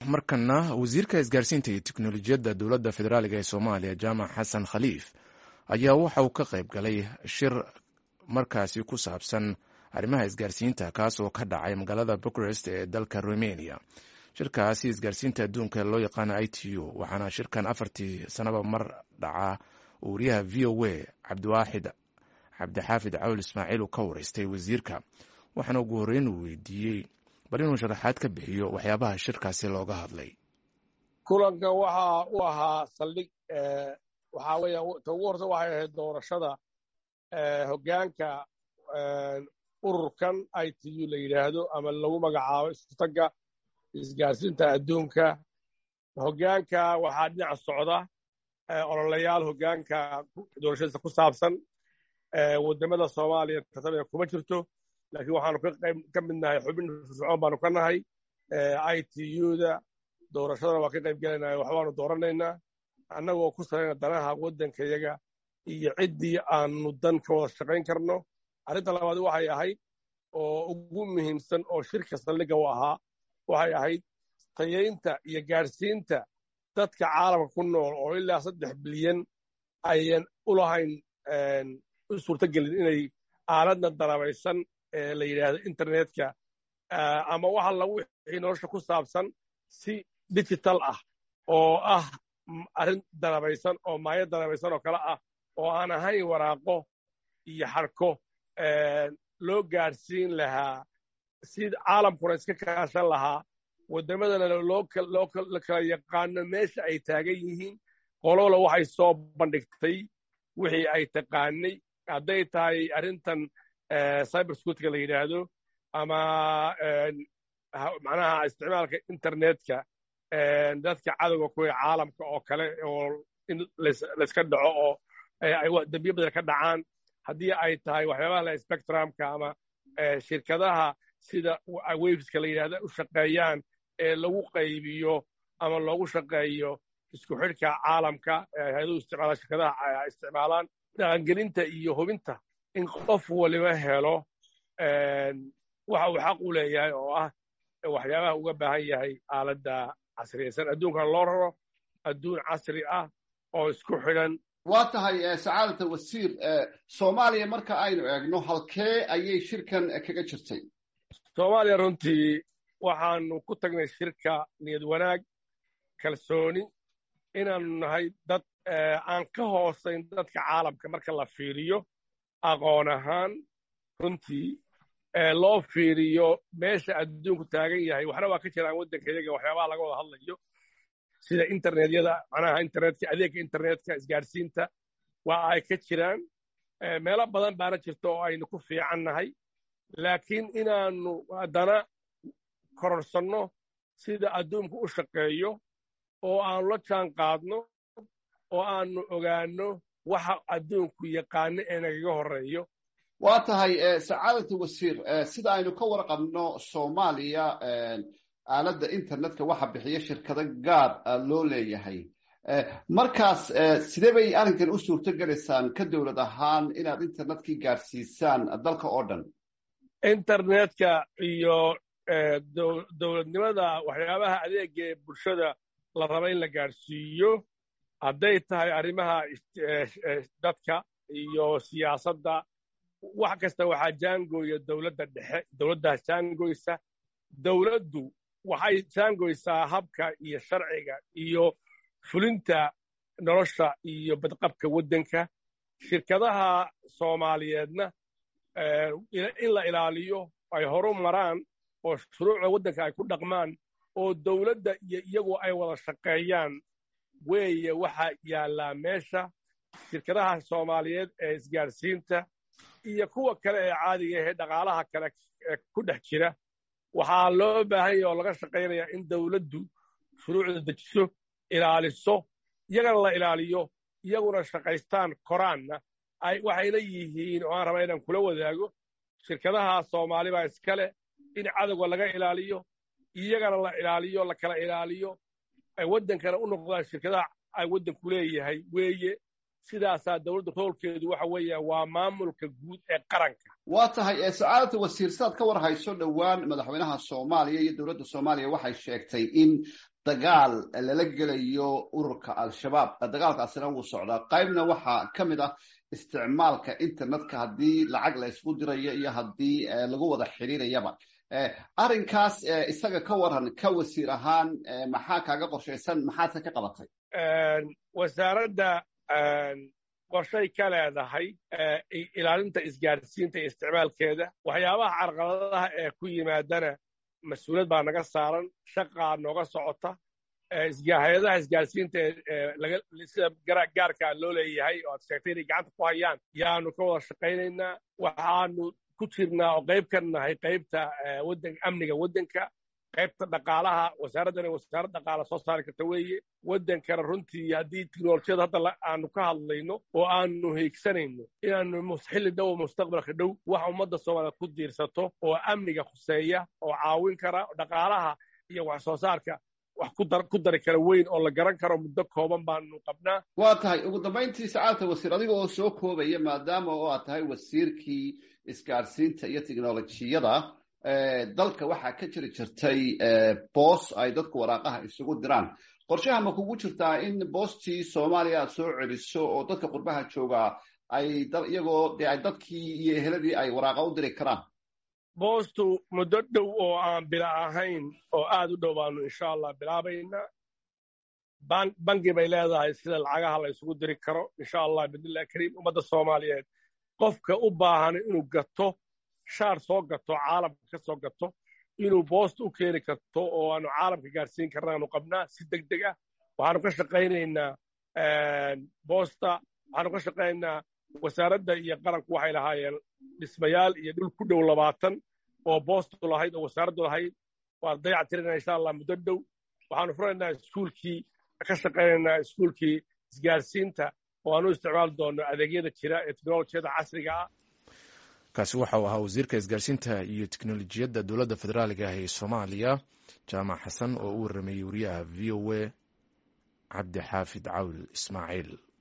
markana wasiirka isgaarsiinta iyo tiknolojiyadda dowladda federaaliga ee soomaaliya jaamac xasan khaliif ayaa waxa uu ka qayb galay shir markaasi ku saabsan arrimaha isgaarsiinta kaas oo ka dhacay magaalada bucharest ee dalka romania. shirkaasi isgaarsiinta adduunka loo yaqaano ITU waxaana shirkan 4 sanaba mar dhaca wariyaha VOA cabdixaafid cawl ismaaciil uu ka wareystay wasiirka, waxaana ugu horreyn uu weydiiyey bal inuu sharaxaad ka bixiyo waxyaabaha shirkaasi looga hadlay. kulanka waxa uu ahaa saldhig waxaa weeye ugu horta waxay ahayd doorashada hoggaanka ururkan ITU la yidhaahdo ama lagu magacaabo isku-tagga isgaarsiinta adduunka. hoggaanka waxaa dhinaca socda ololayaal hoggaanka doorashadiisa ku saabsan. waddamada Soomaaliya tartamaya kuma jirto, laakiin waxaanu ka mid nahay xubin firfircoon baanu ka nahay. ITU-da doorashadana waa ka qayb gelaynayo, waxbaanu dooranaynaa annagoo ku salayna danaha waddankayaga iyo ciddii aanu dan ka wada shaqayn karno. arrinta labaad waxay ahayd oo ugu muhiimsan oo shirka saldhigga u ahaa waxay ahayd tayaynta iyo gaadhsiinta dadka caalamka ku nool oo ilaa 3 bilyan ayan u lahayn u suurtagelin inay aaladna darabaysan ee la yidhaahdo internetka ama waxa lagu wixii nolosha ku saabsan si digital ah oo ah arrin darabaysan oo maayo darabaysan oo kale ah oo aan ahayn waraaqo iyo xarko loo gaadhsiin lahaa si caalamkuna iska kaashan lahaa, waddamadana loo kala yaqaano meesha ay taagan yihiin. qolola waxay soo bandhigtay wixii ay taqaanay, hadday tahay arrintan cyber security la yidhaahdo ama macnaha isticmaalka internetka dadka cadowga kuwa caalamka oo kale oo in layska dhaco oo ay dambiyo badan ka dhacaan. haddii ay tahay waxyaabaha la spectrumka ama shirkadaha sida waveska la yidhahda u shaqeeyaan ee lagu qaybiyo ama loogu shaqeeyo isku xidhka caalamka hay-aduhu isticmaala shirkadaha isticmaalaan. dhaqangelinta iyo hubinta in qof waliba helo waxa uu xaq u leeyahay oo ah waxyaabaha uga baahan yahay aaladda casriyaysan. adduunkana loo raro adduun casri ah oo isku xidhan. waa tahay sacaadata wasiir, soomaaliya marka aynu eegno halkee ayay shirkan kaga jirtay? soomaaliya runtii waxaanu ku tagnay shirka niyad wanaag, kalsooni, inaanu nahay dad aan ka hoosayn dadka caalamka marka la fiiriyo aqoon ahaan. runtii loo fiiriyo meesha adduunku taagan yahay waxna waa ka jiraan waddankayaga waxyaabaha laga wada hadlayo sida internetyada, macnaha internetka, adeegga internetka, isgaadhsiinta waa ay ka jiraan. meelo badan baana jirto oo aynu ku fiican nahay, laakiin inaanu haddana kororsanno sida adduunku u shaqeeyo oo aanu la jaan qaadno oo aanu ogaanno waxa adduunku yaqaano ee nagaga horreeyo. waa tahay sacaadata wasiir, sida aynu ka warqabno Soomaaliya aaladda internetka waxa bixiya shirkado gaar loo leeyahay. markaas sidee bay arrinkan u suurtogelaysaan ka dowlad ahaan inaad internetkii gaadhsiisaan dalka oo dhan? internetka iyo dowladnimada waxyaabaha adeega ee bulshada la raba in la gaadhsiiyo, hadday tahay arrimaha dadka iyo siyaasadda, wax kasta waxaa jaangooya dowladda dhexe, dowladdaas jaangoysa. dowladdu waxay jaangoysaa habka iyo sharciga iyo fulinta nolosha iyo badqabka waddanka. shirkadaha Soomaaliyeedna in la ilaaliyo ay horu maraan oo shuruucda waddanka ay ku dhaqmaan oo dowladda iyo iyagu ay wada shaqeeyaan weeye waxa yaallaa meesha. shirkadaha Soomaaliyeed ee isgaadhsiinta iyo kuwa kale ee caadiga ee dhaqaalaha kale ku dhex jira waxaa loo baahan yahay oo laga shaqaynayaa in dowladdu shuruucda dejiso, ilaaliso, iyagana la ilaaliyo, iyaguna shaqaystaan koraanna. waxayna yihiin oo aan rabaa inaan kula wadaago shirkadaha Soomaali baa iskale in cadowga laga ilaaliyo, iyagana la ilaaliyo, la kala ilaaliyo, ay waddankana u noqdaan shirkadaha ay waddanku leeyahay weeye. sidaasaa dowladda roolkeedu waxa weeya waa maamulka guud ee qaranka. waa tahay sacaadata wasiir, sidaad ka war hayso dhowaan madaxweynaha Soomaaliya iyo dowladda Soomaaliya waxay sheegtay in dagaal lala gelayo ururka al-shabaab dagaalkaasina wuu socdaa qaybna waxaa ka mid ah isticmaalka internetka haddii lacag la isku dirayo iyo haddii lagu wada xiriirayaba arrinkaas isaga ka waran ka wasiir ahaan maxaa kaaga qorshaysan maxaadse ka qabatay wasaaradda qorshay ka leedahay ilaalinta isgaarsiinta iyo isticmaalkeeda waxyaabaha carqaladaha ee ku yimaadana mas-uuliyad baa naga saaran shaqaa nooga socota hay-adaha isgaarsiinta sida gaarkaa loo leeyahay oo aad sheegtay inay gacanta ku hayaan yaanu ka wada shaqaynaynaa waxaanu ku jirnaa oo qayb ka nahay qaybta amniga waddanka qaybta dhaqaalaha wasaaraddana wasaarad dhaqaala soo saari karta weeye waddankana runtii haddii tiknolojiyada hadda aanu ka hadlayno oo aanu hiigsanayno inaanu xilli dhow mustaqbalka dhow wax ummadda soomaaliyeed ku diirsato oo amniga khuseeya oo caawin kara dhaqaalaha iyo wax soo saarka wax ku dari kara weyn oo la garan karo muddo kooban baanu qabnaa waa tahay ugu dambayntii sacaadta wasiir adiga oo soo koobaya maadaama oo aad tahay wasiirkii isgaarsiinta iyo tiknolojiyada dalka waxaa ka jiri jirtay boos ay dadku waraaqaha isugu diraan qorshaha ma kugu jirtaa in boostii soomaaliya aad soo celiso oo dadka qurbaha joogaa iyagoo dee ay dadkii iyo eheladii ay waraaqa u diri karaan boostu muddo dhow oo aan bila ahayn oo aad u dhow baanu insha allah bilaabaynaa bangi bay leedahay sida lacagaha la isugu diri karo insha allah bidnillahi kariim ummadda soomaaliyeed qofka u baahan inuu gato shaar soo gato caalamka ka soo gato inuu boost u keeni karto oo aanu caalamka gaarsiin karna aanu qabnaa si deg deg ah waxaanu ka shaqaynaynaa boosta waxaanu ka shaqaynaynaa wasaaradda iyo qaranku waxay lahaayeen dhismayaal iyo dhul ku dhow 20 oo boostu lahayd oo wasaaraddu lahayd waan dayac tirinaa insha allah muddo dhow waxaanu furaynaa iskuulkii ka shaqaynaynaa iskuulkii isgaarsiinta oo aanu isticmaali doono adeegyada jira ee teknolojiyada casriga ah kaasi waxa uu ahaa wasiirka isgaarsiinta iyo tiknolojiyadda dowladda federaaliga ah ee soomaaliya jaamac xasan oo u warramayey wariyaha v o a cabdi xaafid cawl ismaaciil